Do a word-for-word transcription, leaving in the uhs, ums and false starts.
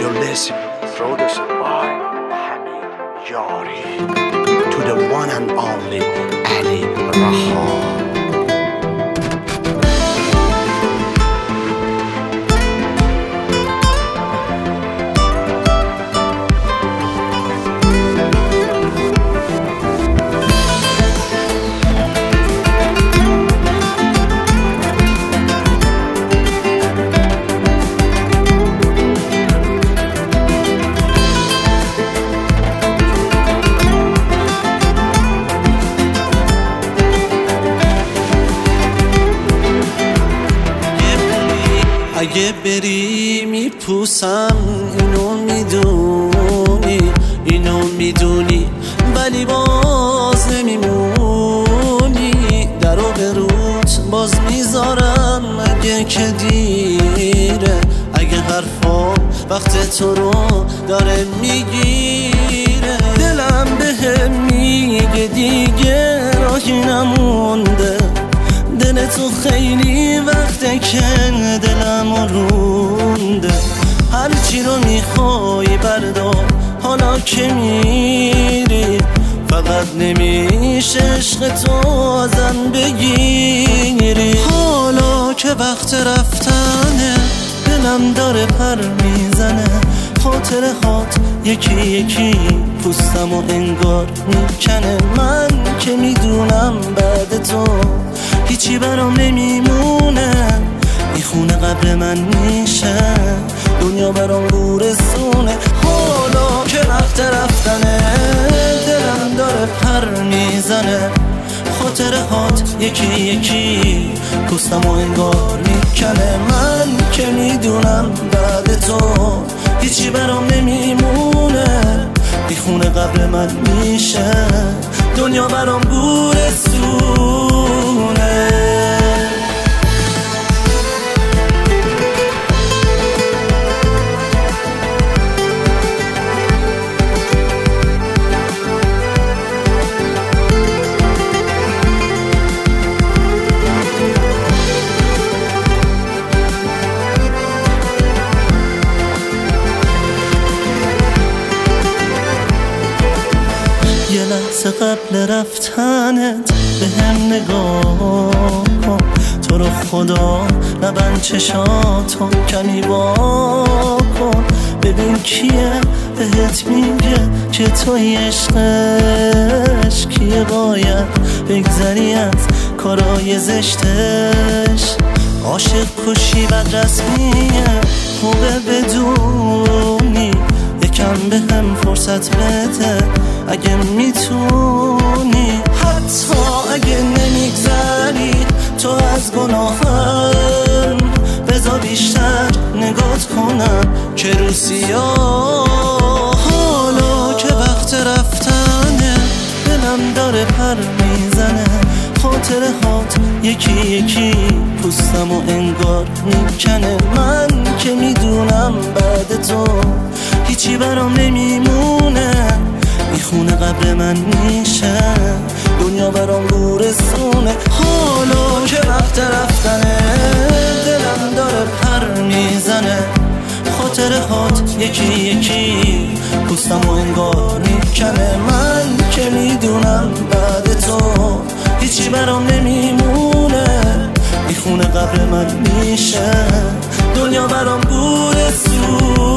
you listen, produced by Hamid Yari, to the one and only Ali Raha. اگه بری میپوسم، اینو میدونی، اینو میدونی، ولی باز نمیمونی. درو به روت باز میذارم اگه که دیره، اگه حرفا وقت تو رو داره میگیره. دلم بهم میگه دیگه راهی نمونده، دل تو خیلی وقته که دلم رونده. هرچی رو میخوای بردار حالا که میری، فقط نمیشه عشق تو ازم بگیری. حالا که وقت رفتنه، دلم داره پر میزنه، خاطره هات یکی یکی پوستم و انگار میکنه. من که میدونم بعد تو هیچی برام نمیمونه، این خونه قبل من میشه، دنیا برام گورستونه. حالا که وقت رفتنه، دلم داره پر میزنه، خاطره هات یکی یکی پوستم و انگار میکنه. من که میدونم بعد تو هیچی برام نمیمونه، این خونه قبل من میشه، دنیا برام گورستونه. یه لحظه قبل رفتنت به هم نگاه کن، تو رو خدا نبند چشاتو کمی وا کن. ببین کیه بهت میگه که توی عشقش، کیه باید بگذری از کارای زشتش. عاشق کشی بد رسمیه، خوبه بدونی، یکم به هم فرصت بده اگه میتونی. حتی اگه نمیگذری تو از گناهم، بذار بیشتر نگات کنم که رو سیاه. حالا که وقت رفتنه، دلم داره پر میزنه، خاطره هات یکی یکی پوستم و انگار میکنه. من که میدونم بعد تو هیچی برام نمیمونه، این خونه قبل من میشه، دنیا برام گورستونه. حالا که وقت رفتنه، دلم داره پر میزنه، خاطره هات یکی یکی پوستم و انگار میکنه. من که میدونم بعد تو هیچی برام نمیمونه، این خونه قبل من میشه، دنیا برام گورستونه.